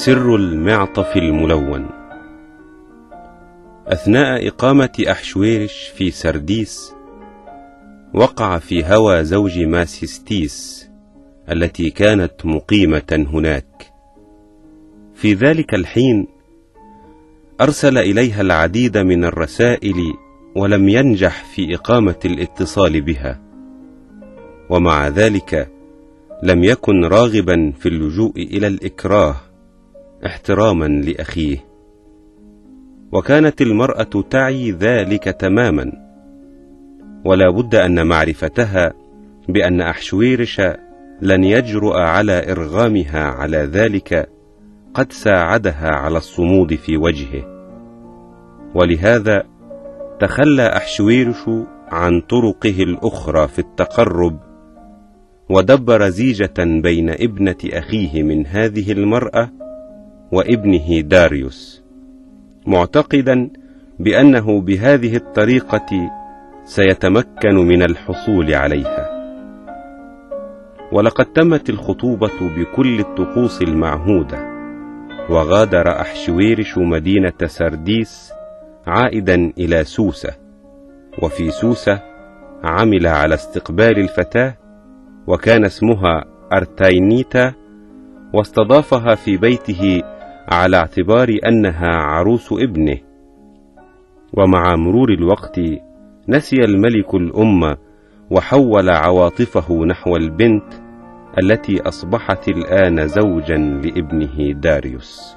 سر المعطف الملون. أثناء إقامة أحشويرش في سرديس وقع في هوى زوج ماسيستيس التي كانت مقيمة هناك. في ذلك الحين أرسل إليها العديد من الرسائل ولم ينجح في إقامة الاتصال بها، ومع ذلك لم يكن راغبا في اللجوء إلى الإكراه احتراما لأخيه، وكانت المرأة تعي ذلك تماما، ولا بد أن معرفتها بأن أحشويرش لن يجرؤ على إرغامها على ذلك قد ساعدها على الصمود في وجهه. ولهذا تخلى أحشويرش عن طرقه الأخرى في التقرب، ودبر زيجة بين ابنة أخيه من هذه المرأة وابنه داريوس، معتقدا بأنه بهذه الطريقة سيتمكن من الحصول عليها. ولقد تمت الخطوبة بكل الطقوس المعهودة، وغادر أحشويرش مدينة سرديس عائدا إلى سوسة، وفي سوسة عمل على استقبال الفتاة، وكان اسمها أرتاينيتا، واستضافها في بيته على اعتبار أنها عروس ابنه. ومع مرور الوقت نسي الملك الأم، وحول عواطفه نحو البنت التي أصبحت الآن زوجا لابنه داريوس.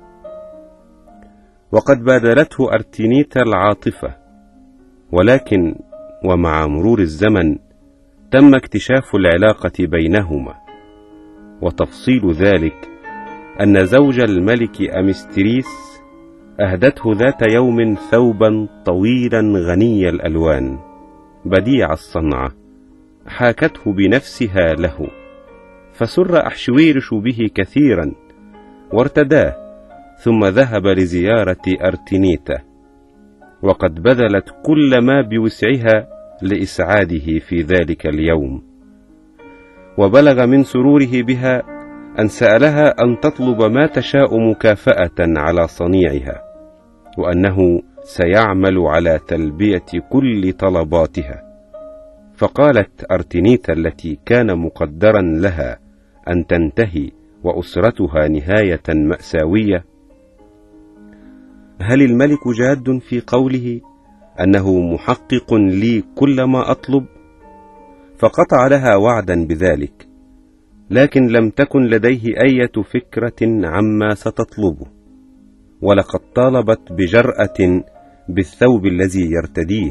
وقد بادلته أرتينيتا العاطفة، ولكن ومع مرور الزمن تم اكتشاف العلاقة بينهما، وتفصيل ذلك أن زوج الملك أمستريس أهدته ذات يوم ثوبا طويلا غني الألوان بديع الصنعة حاكته بنفسها له، فسر أحشويرش به كثيرا وارتداه، ثم ذهب لزيارة أرتينيتا، وقد بذلت كل ما بوسعها لإسعاده في ذلك اليوم. وبلغ من سروره بها أن سألها أن تطلب ما تشاء مكافأة على صنيعها، وأنه سيعمل على تلبية كل طلباتها. فقالت أرتينيتا التي كان مقدرا لها أن تنتهي وأسرتها نهاية مأساوية: هل الملك جاد في قوله أنه محقق لي كل ما أطلب؟ فقطع لها وعدا بذلك، لكن لم تكن لديه أي فكرة عما ستطلبه، ولقد طالبت بجرأة بالثوب الذي يرتديه،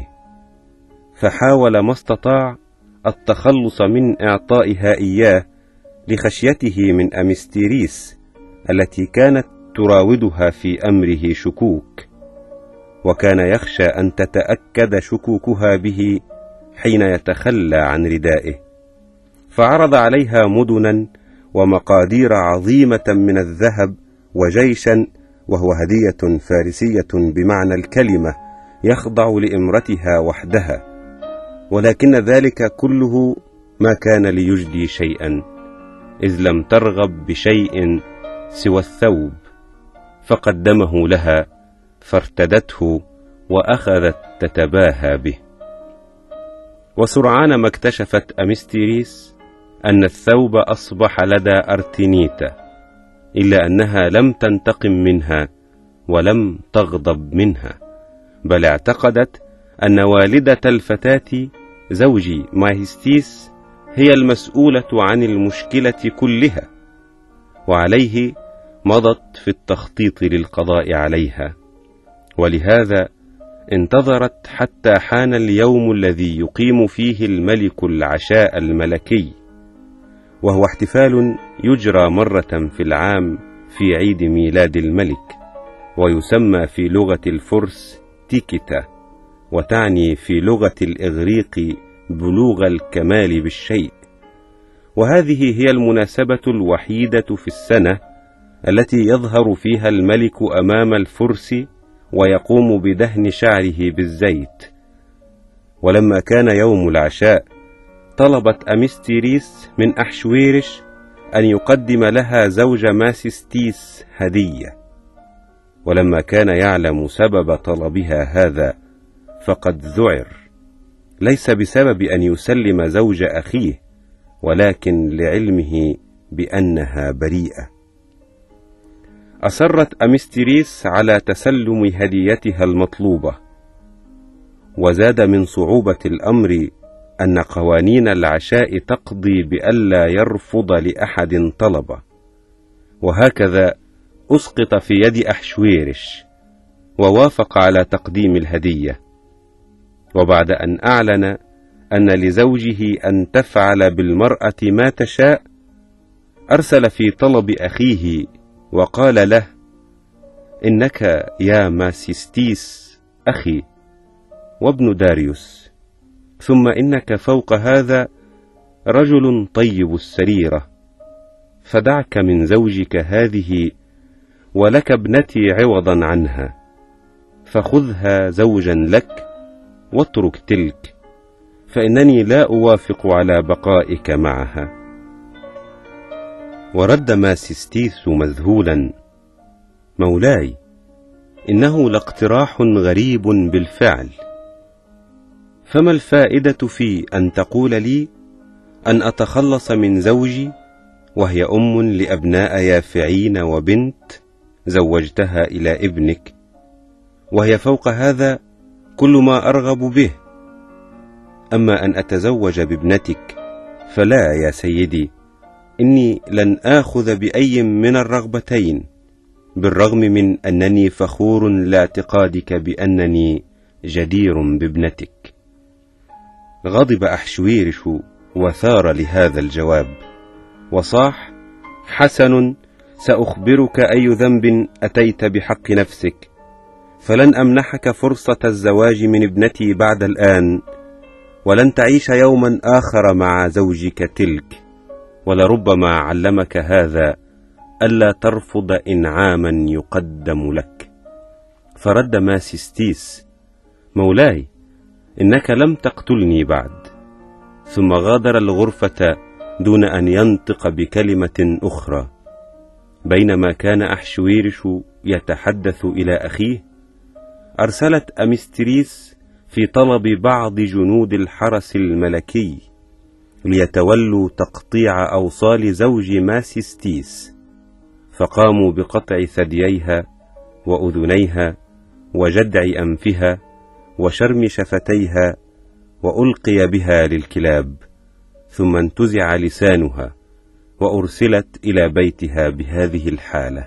فحاول ما استطاع التخلص من إعطائها إياه لخشيته من أمستيريس التي كانت تراودها في أمره شكوك، وكان يخشى أن تتأكد شكوكها به حين يتخلى عن ردائه، فعرض عليها مدنا ومقادير عظيمة من الذهب وجيشا، وهو هدية فارسية بمعنى الكلمة يخضع لإمرتها وحدها، ولكن ذلك كله ما كان ليجدي شيئا، إذ لم ترغب بشيء سوى الثوب، فقدمه لها فارتدته وأخذت تتباهى به. وسرعان ما اكتشفت أمستيريس أن الثوب أصبح لدى أرتينيتا، إلا أنها لم تنتقم منها ولم تغضب منها، بل اعتقدت أن والدة الفتاة زوج ماهستيس هي المسؤولة عن المشكلة كلها، وعليه مضت في التخطيط للقضاء عليها. ولهذا انتظرت حتى حان اليوم الذي يقيم فيه الملك العشاء الملكي، وهو احتفال يجرى مرة في العام في عيد ميلاد الملك، ويسمى في لغة الفرس تيكيتا، وتعني في لغة الإغريق بلوغ الكمال بالشيء. وهذه هي المناسبة الوحيدة في السنة التي يظهر فيها الملك أمام الفرس ويقوم بدهن شعره بالزيت. ولما كان يوم العشاء طلبت أمستيريس من أحشويرش أن يقدم لها زوج ماسستيس هدية، ولما كان يعلم سبب طلبها هذا فقد ذعر، ليس بسبب أن يسلم زوج أخيه، ولكن لعلمه بأنها بريئة. أصرت أمستريس على تسلم هديتها المطلوبة، وزاد من صعوبة الأمر أن قوانين العشاء تقضي بألا يرفض لأحد طلبه، وهكذا أسقط في يد أحشويرش ووافق على تقديم الهدية. وبعد أن أعلن أن لزوجه أن تفعل بالمرأة ما تشاء، أرسل في طلب أخيه وقال له: إنك يا ماسستيس أخي وابن داريوس، ثم إنك فوق هذا رجل طيب السريرة، فدعك من زوجك هذه ولك ابنتي عوضا عنها، فخذها زوجا لك واترك تلك، فإنني لا أوافق على بقائك معها. ورد ماسستيس مذهولا: مولاي، إنه لاقتراح غريب بالفعل، فما الفائدة في أن تقول لي أن أتخلص من زوجي وهي أم لأبناء يافعين وبنت زوجتها إلى ابنك، وهي فوق هذا كل ما أرغب به؟ أما أن أتزوج بابنتك فلا يا سيدي، إني لن آخذ بأي من الرغبتين، بالرغم من أنني فخور لاعتقادك بأنني جدير بابنتك. غضب أحشويرش وثار لهذا الجواب، وصاح: حسن، سأخبرك أي ذنب أتيت بحق نفسك، فلن أمنحك فرصة الزواج من ابنتي بعد الآن، ولن تعيش يوما آخر مع زوجك تلك، ولربما علمك هذا ألا ترفض إنعاما يقدم لك. فرد ماسستيس: مولاي، إنك لم تقتلني بعد. ثم غادر الغرفة دون أن ينطق بكلمة أخرى. بينما كان أحشويرش يتحدث إلى أخيه، أرسلت أمستريس في طلب بعض جنود الحرس الملكي ليتولوا تقطيع أوصال زوج ماسستيس، فقاموا بقطع ثدييها وأذنيها وجدع أنفها وشرم شفتيها، وألقي بها للكلاب، ثم انتزع لسانها وأرسلت إلى بيتها بهذه الحالة.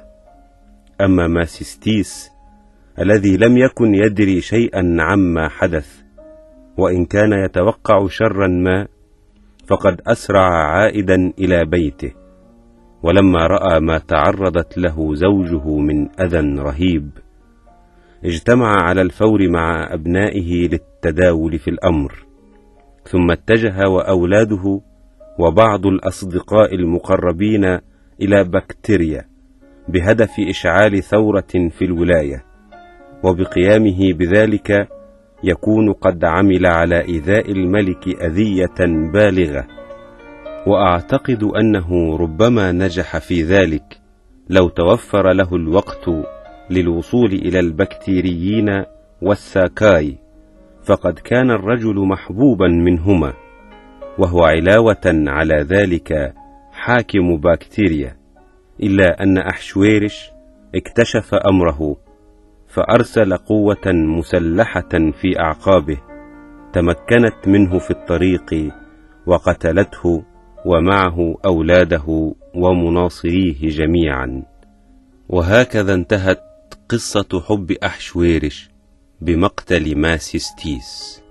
أما ماسستيس الذي لم يكن يدري شيئا عما حدث، وإن كان يتوقع شرا ما، فقد أسرع عائدا إلى بيته، ولما رأى ما تعرضت له زوجه من أذى رهيب، اجتمع على الفور مع أبنائه للتداول في الأمر، ثم اتجه وأولاده وبعض الأصدقاء المقربين إلى بكتيريا بهدف إشعال ثورة في الولاية، وبقيامه بذلك يكون قد عمل على إيذاء الملك أذية بالغة. وأعتقد أنه ربما نجح في ذلك لو توفر له الوقت للوصول إلى البكتيريين والساكاي، فقد كان الرجل محبوبا منهما، وهو علاوة على ذلك حاكم بكتيريا. إلا أن أحشويرش اكتشف أمره، فأرسل قوة مسلحة في أعقابه، تمكنت منه في الطريق وقتلته ومعه أولاده ومناصريه جميعا. وهكذا انتهت قصة حب أحشويرش بمقتل ماسستيس.